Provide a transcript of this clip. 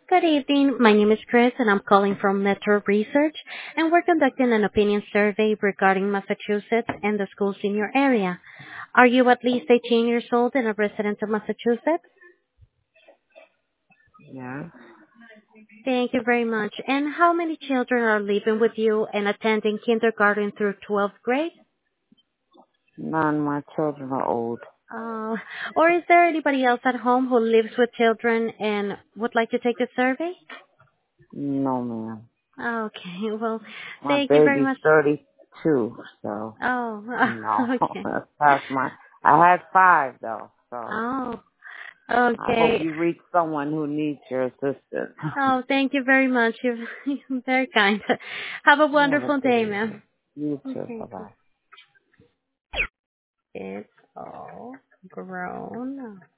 Good evening. My name is Chris, and I'm calling from Metro Research, and we're conducting an opinion survey regarding Massachusetts and the schools in your area. Are you at least 18 years old and a resident of Massachusetts? Yeah. Thank you very much. And how many children are living with you and attending kindergarten through 12th grade? None of my children are old. Uh, or is there anybody else at home who lives with children and would like to take the survey? No, ma'am. Okay, well, My thank you very baby's much. 32, so Oh, no. okay. That's past my... I had 5, though, so Oh, I hope okay. you reach someone who needs your assistance. Oh, thank you very much. You're very kind. Have a Have a wonderful good day, evening. ma'am. You too. Okay. Bye-bye. It's all grown.